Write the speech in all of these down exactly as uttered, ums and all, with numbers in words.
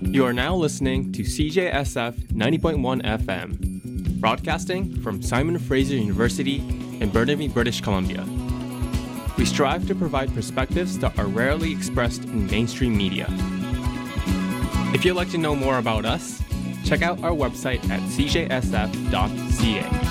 You are now listening to C J S F ninety point one F M, broadcasting from Simon Fraser University in Burnaby, British Columbia. We strive to provide perspectives that are rarely expressed in mainstream media. If you'd like to know more about us, check out our website at c j s f dot c a.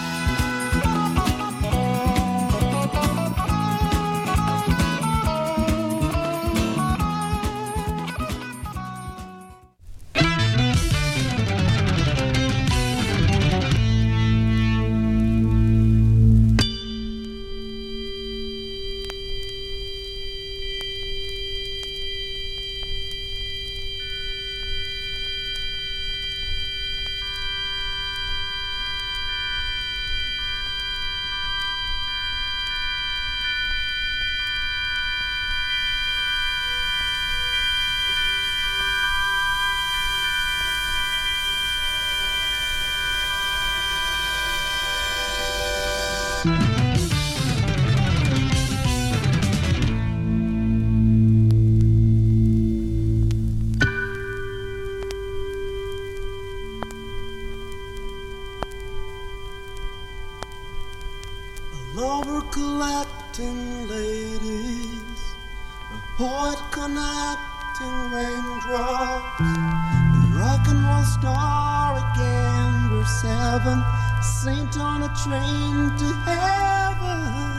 Lover collecting ladies, a poet connecting raindrops, a rock and roll star again, we're seven, a saint on a train to heaven.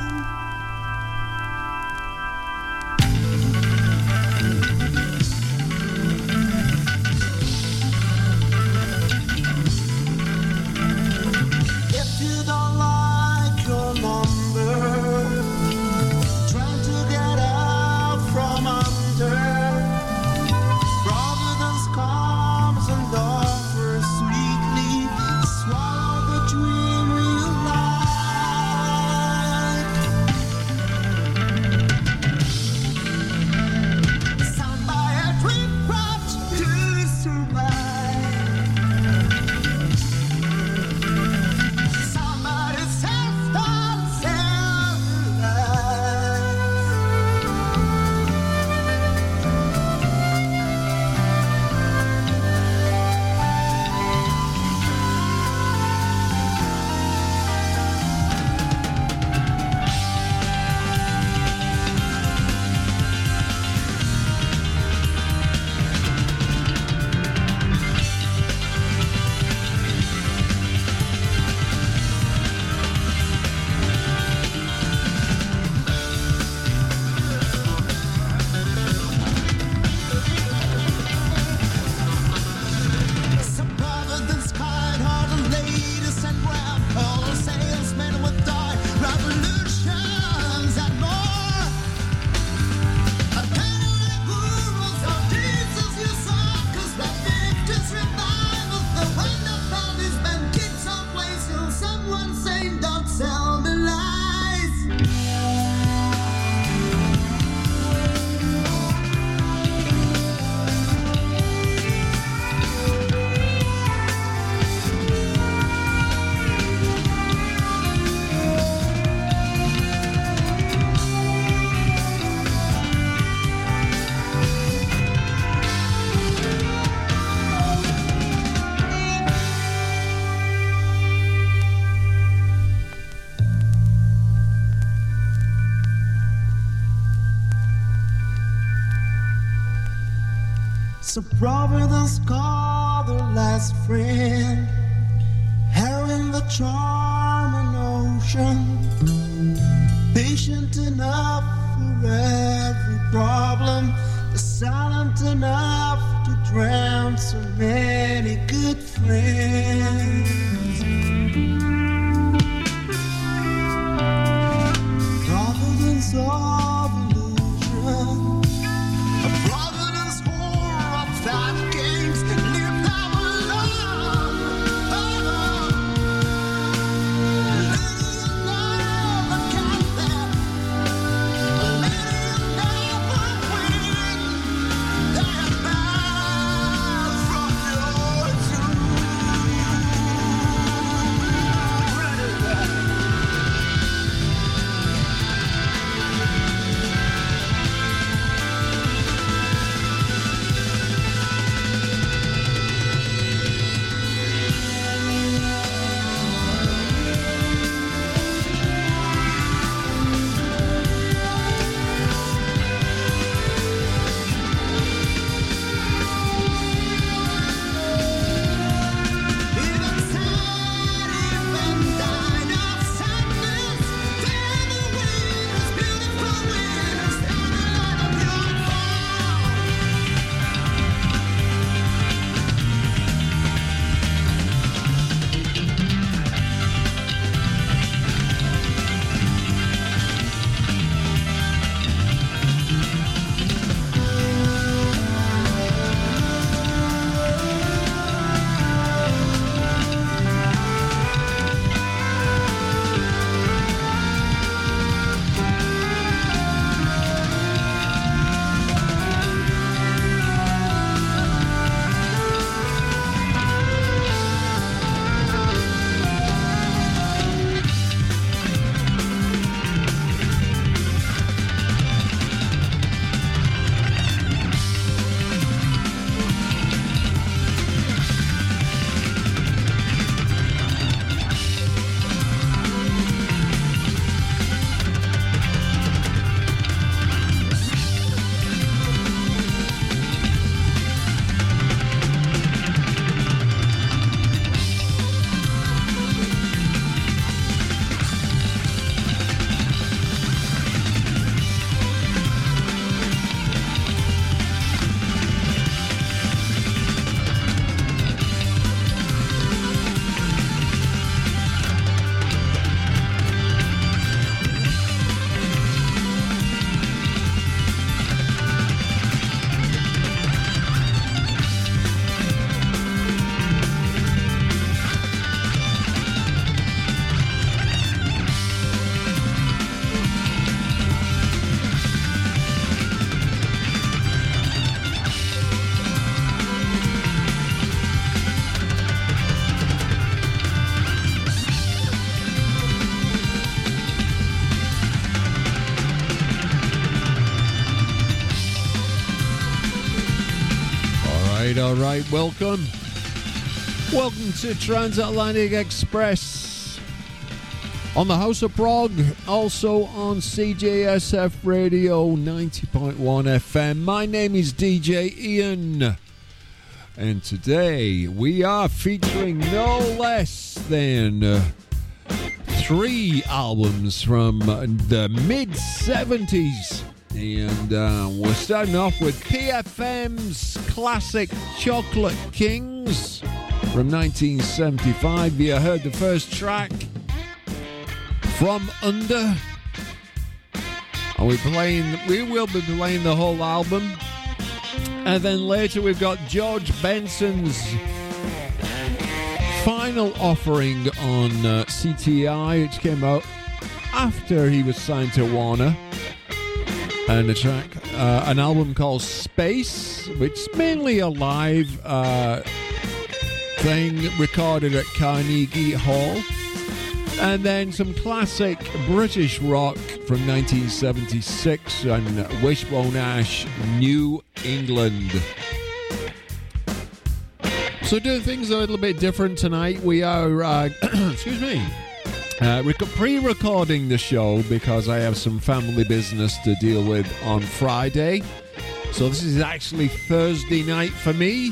If you don't like your number, trying to get out from under, Providence comes and offers sweetly, swallow the dream you like. Signed by a dream crutch to survive. Somebody says don't sell life. Some Providence kind-hearted ladies and grandpa salesmen would die, revolutions and more. A penny gurus of Jesus you saw, 'cause the victims revival, the one that found his men kicked someplace, till someone saying don't sell me lies. So Providence called their last friend, heroin the charming ocean, patient enough for every problem, silent enough to drown so many good friends. Providence of illusion, a Providence horror of fat kings, live our love. Lady, you never get there. Lady, you never win. They are bad from your truth. right, all right. Welcome. Welcome to Transatlantic Express on the House of Prog, also on C J S F Radio ninety point one F M. My name is D J Ian, and today we are featuring no less than uh, three albums from the mid seventies. And uh, we're starting off with P F M's classic Chocolate Kings from nineteen seventy-five. You heard the first track, From Under. And we playing, we will be playing the whole album. And then later we've got George Benson's final offering on uh, C T I, which came out after he was signed to Warner. And a track, uh, an album called Space, which is mainly a live uh, thing recorded at Carnegie Hall. And then some classic British rock from nineteen seventy-six and Wishbone Ash, New England. So doing things a little bit different tonight. We are, uh, excuse me, Uh, rec- pre-recording the show because I have some family business to deal with on Friday. So this is actually Thursday night for me.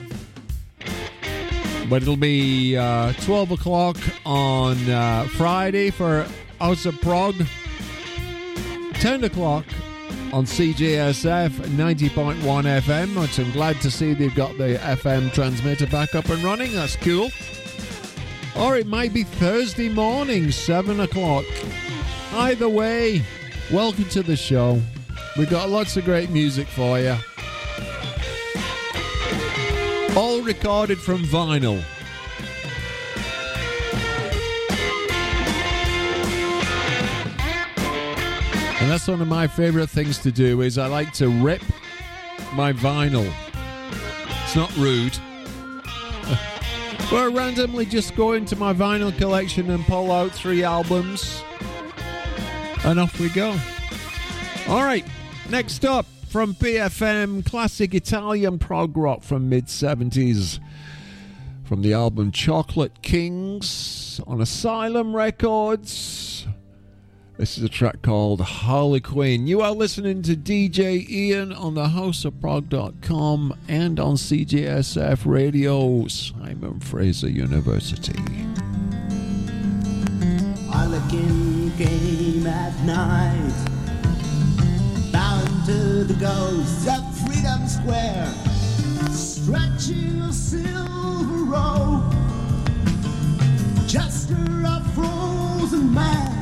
But it'll be uh, twelve o'clock on uh, Friday for House of Prog. ten o'clock on C J S F ninety point one F M. Which I'm glad to see they've got the F M transmitter back up and running. That's cool. Or it might be Thursday morning, seven o'clock. Either way, welcome to the show. We've got lots of great music for you. All recorded from vinyl. And that's one of my favorite things to do, is I like to rip my vinyl. It's not rude. Or randomly just go into my vinyl collection and pull out three albums. And off we go. Alright, next up from P F M, classic Italian prog rock from mid seventies. From the album Chocolate Kings on Asylum Records. This is a track called Harlequin. You are listening to D J Ian on the house of prog dot com and on C J S F Radio, Simon Fraser University. Harlequin came at night, bound to the ghosts of Freedom Square, stretching a silver rope, jester of frozen man.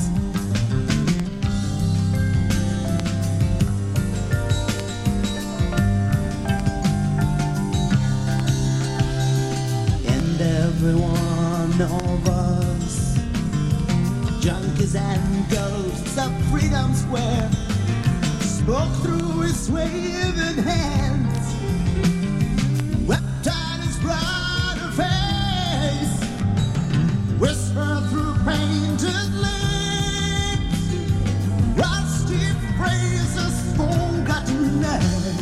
Every one of us, junkies and ghosts of Freedom Square, spoke through his waving hands, wept on his broader face, whispered through painted lips, rusty phrases, forgotten names.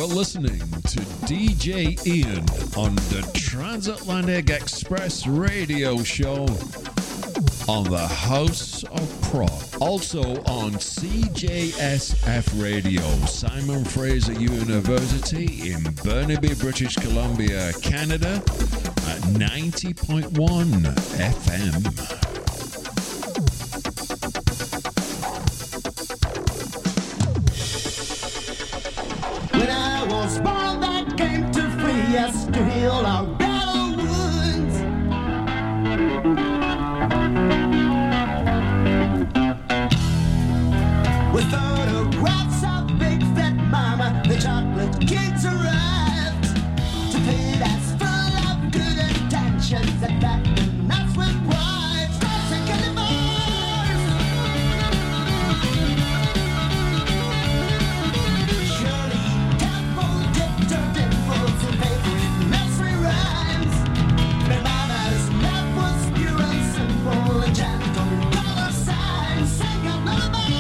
You're listening to D J Ian on the Transatlantic Express radio show on the House of Prog. Also on C J S F Radio, Simon Fraser University in Burnaby, British Columbia, Canada at ninety point one F M. When I was born, that came to free us to heal our battle wounds. With photographs of big fat mama, the chocolate kids arrived to pay that's full of good intentions and back the nuts with pride. Stars and candy bars. Surely temple dipped her dimples in favorite nursery rhymes. My mama's love was pure and simple and gentle dollar signs. Sang out lullabies.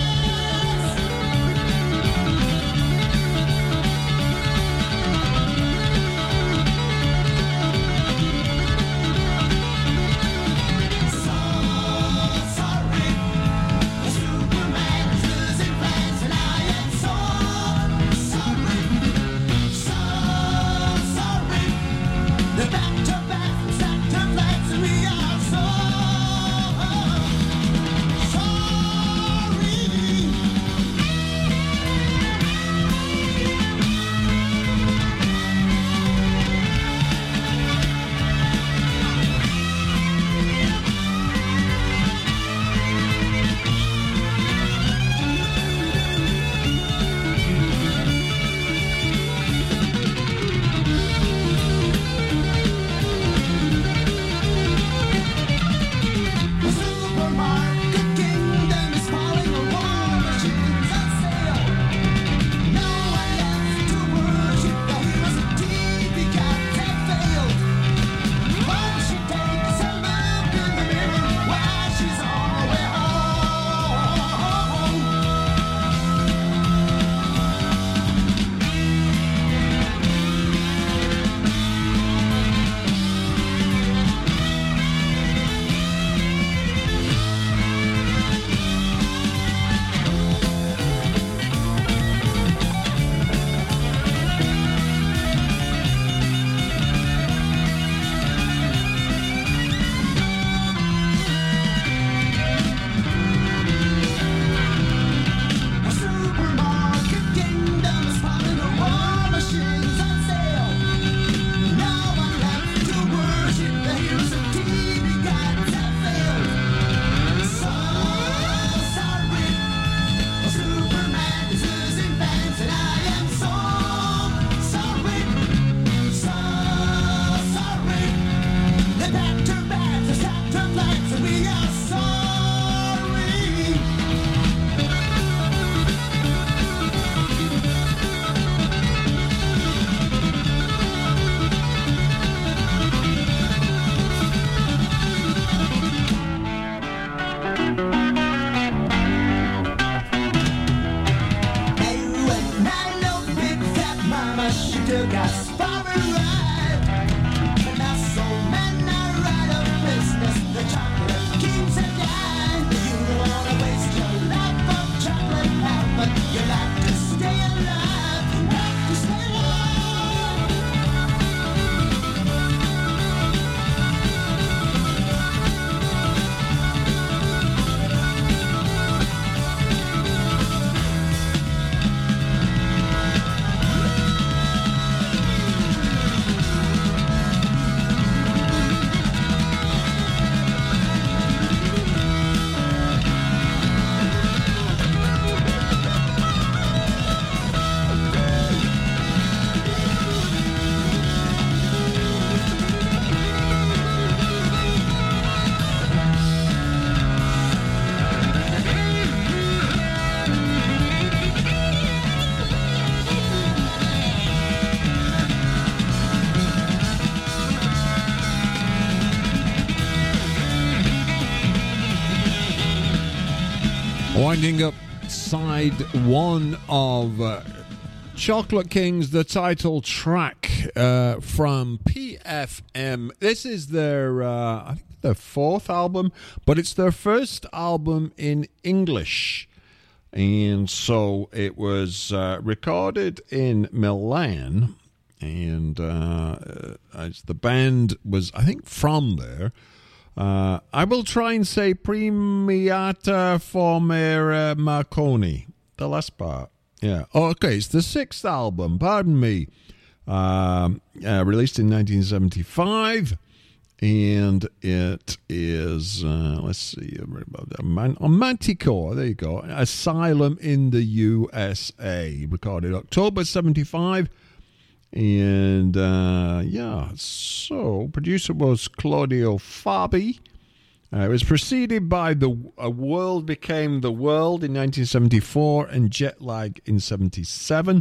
Winding up side one of uh, Chocolate Kings, the title track uh, from P F M. This is their, uh, I think their fourth album, but it's their first album in English. And so it was uh, recorded in Milan, and uh, as the band was, I think, from there. Uh, I will try and say Premiata Formera Marconi, the last part. Yeah. Oh, okay, it's the sixth album, pardon me. Um, uh, released in nineteen seventy-five, and it is, uh, let's see, Man- oh, Manticore, there you go. Asylum in the U S A, recorded October seventy-five. And, uh, yeah, so producer was Claudio Fabi. Uh, it was preceded by The A World Became the World in nineteen seventy-four and Jet Lag in seventy-seven.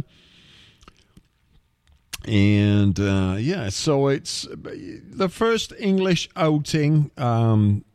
And, uh, yeah, so it's the first English outing um,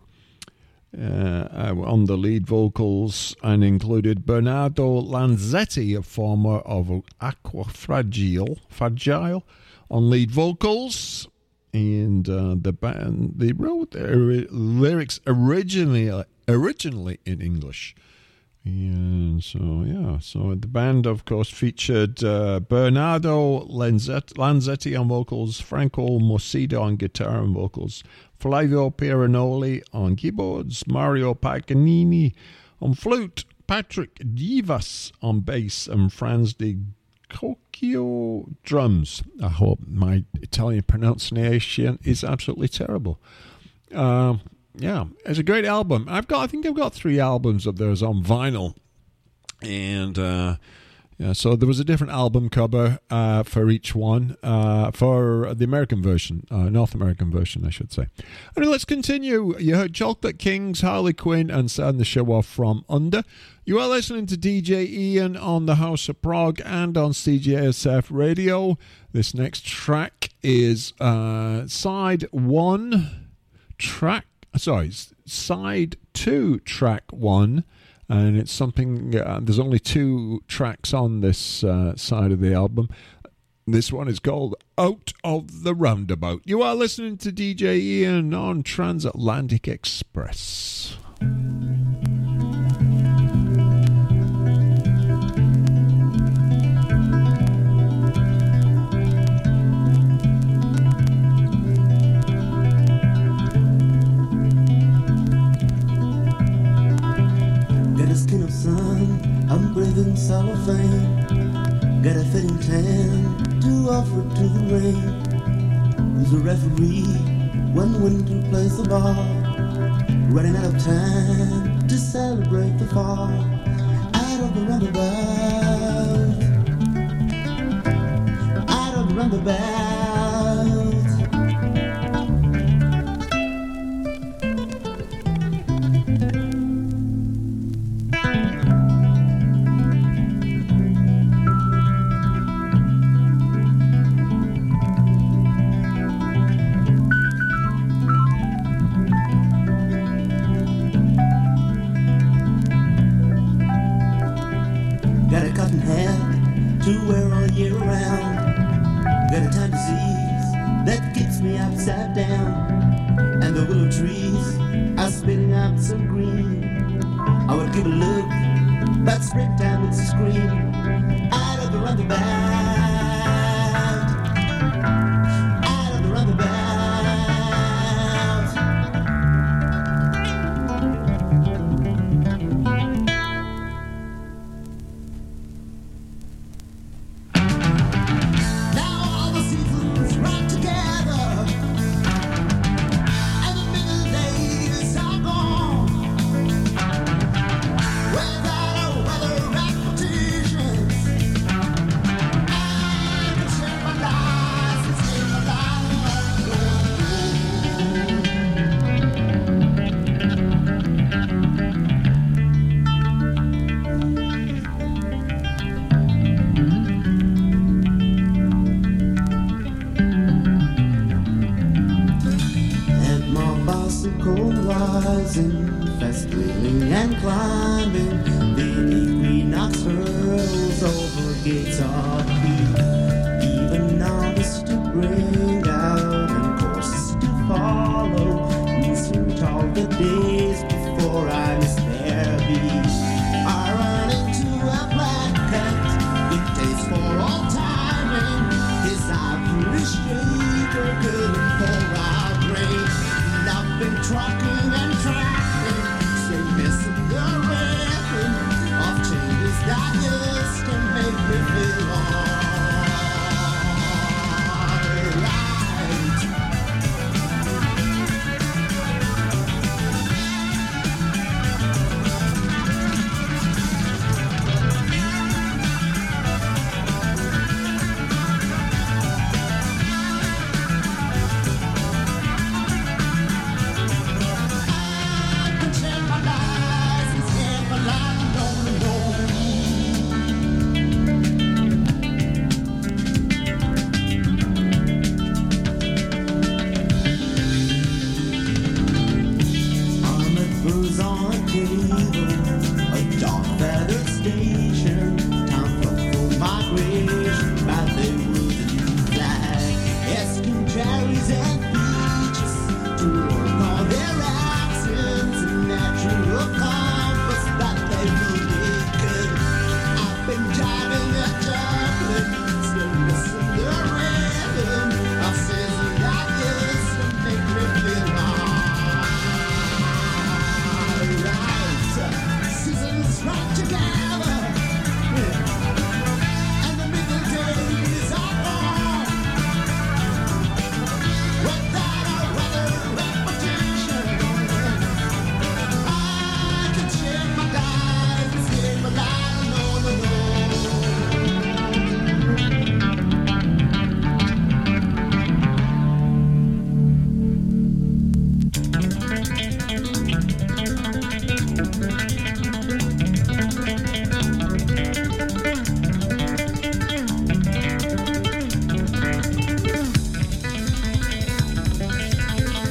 uh, on the lead vocals, and included Bernardo Lanzetti, a former of Aqua Fragile, Fragile on lead vocals. And uh, the band, they wrote their lyrics originally originally in English. And so, yeah, so the band, of course, featured uh, Bernardo Lanzetti, Lanzetti on vocals, Franco Mosido on guitar and vocals, Flavio Piranoli on keyboards, Mario Paganini on flute, Patrick Divas on bass, and Franz de Cocchio drums. I hope my Italian pronunciation is absolutely terrible. Uh, yeah, it's a great album. I've got, I think I've got three albums of theirs on vinyl, and uh, yeah, so there was a different album cover uh, for each one, uh, for the American version, uh, North American version, I should say. And let's continue. You heard Chocolate Kings, Harley Quinn, and starting the show off From Under. You are listening to D J Ian on the House of Prog and on C J S F Radio. This next track is uh, side one, track, sorry, side two, track one. And it's something, uh, there's only two tracks on this uh, side of the album. This one is called Out of the Roundabout. You are listening to D J Ian on Transatlantic Express. Skin of sun, I'm breathing cellophane. Got a fitting tan to offer to the rain. Who's a referee when winter plays the ball? Running out of time to celebrate the fall. Out of the roundabout, out of the roundabout. To wear all year round. Got a time disease that keeps me upside down. And the willow trees are spitting out some green. I would give a look, but springtime it's a scream. Out of the roundabout, out of the roundabout. Fast wheeling and climbing, the equinox hurls over gates are key. Even now there's to bring out and courses to follow. Insert all the days before I miss their beat. I run into a black cat with taste for all timing. His Irish shaker good for our brain. And I've been trucking and tracking, say missing the rhythm of changes that used to make me feel alright. Check my license, get my life, don't know. I'm at Booze on a Cable, a dark feathered station. Time for full migration by the wooden flag. Asking cherries and peaches to